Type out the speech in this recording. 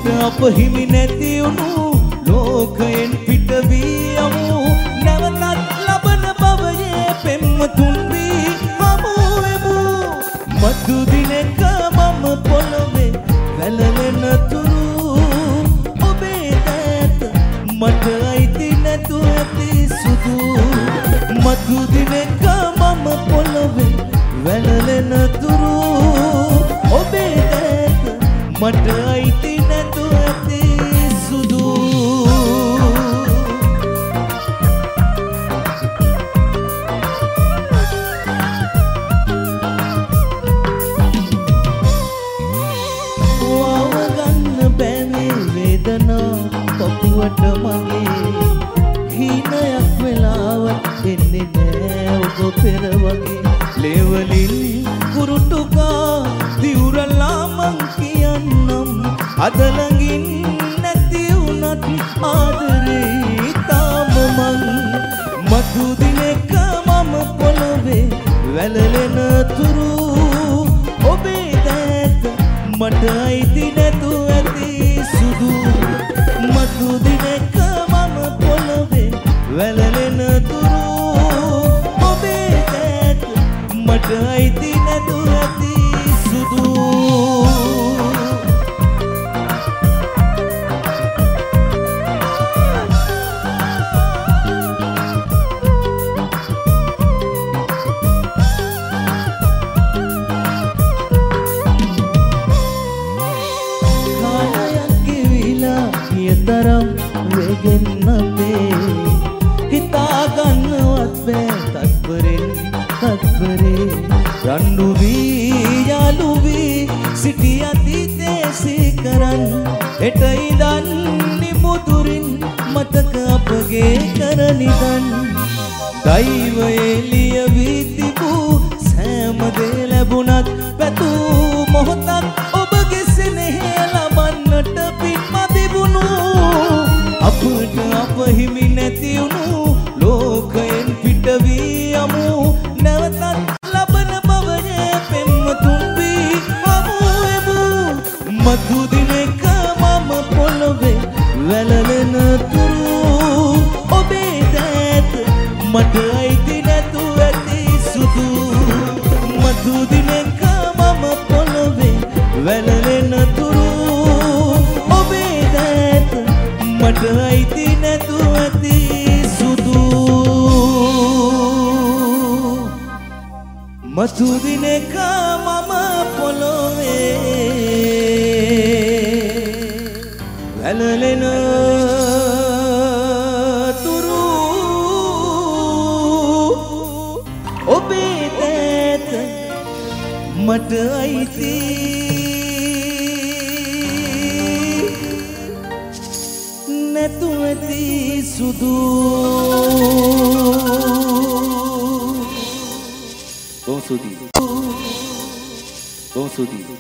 අප හිමි නැති වුණු ලෝකයෙන් පිට වී යමු නැවතත් ලබන භවයේ පෙම්වතුන් වී හමු වෙමු මතු දිනක මම පොළවේ වැළලෙන තුරු ඔබේ දෑත මට අයිති නැතු ඇති සුදු මතු දිනක මම පොළවේ වැළලෙන තුරු ඔබේ දෑත මට අයිති නැතු ඇති සුදු වවගන්න බැමි වේදනා පපුවට මගේ හීනයක් වෙලාවත් එන්නේ නෑ ඔබ පෙර වගේ ලේවලින් කුරුටුකා දිවුරලා මං කියන්නම් අද ළඟින් නැති වුණත් ආදරේ තාම මං මතු දිනක මම පොළවේ වැළලෙන තුරු ඔබේ දෑත මට අයිති නැතු ඇති සුදු මතු දිනක මම පොළවේ වැළලෙන තුරු ඔබේ දෑත මට අයිති නැතු ඇති සුදු තරම් වෙගෙන් නැතේ හිතා ගන්නවත් බෑ තත්පරේ රණ්ඩු වී යාළු වී සිටි අතීතේ සීකරන් හෙට ඉඳන් නිමුදුරින් මතක අපගේ කරනිදන් දෛවයේ ලියවී තිබූ සෑම දේ ලැබුණත් පැතූ මොහොතක් ඔබගේ සෙනෙහ ලබන්නට පින්ම තිබුණු අපට අප හිමි නැති වුණු ලෝකයෙන් පිට වී යමු නැවතත් ලබන භවයේ පෙම්වතුන් වී හමු වෙමු මතු දිනක මම පොළවේ වැළලෙන තුරු ඔබේ දෑත මට අයිති නැතු ඇති සුදු මතු දිනක මම පොළවේ වැළලෙන තුරු ඔබේ දෑත මට අයිති නැතු ඇති සුදු මතු දිනක මම පොළවේ වැළලෙන තුරු ඔබේ දෑත මට අයිති නැතු ඇති සුදු බොහොම ස්තුතියි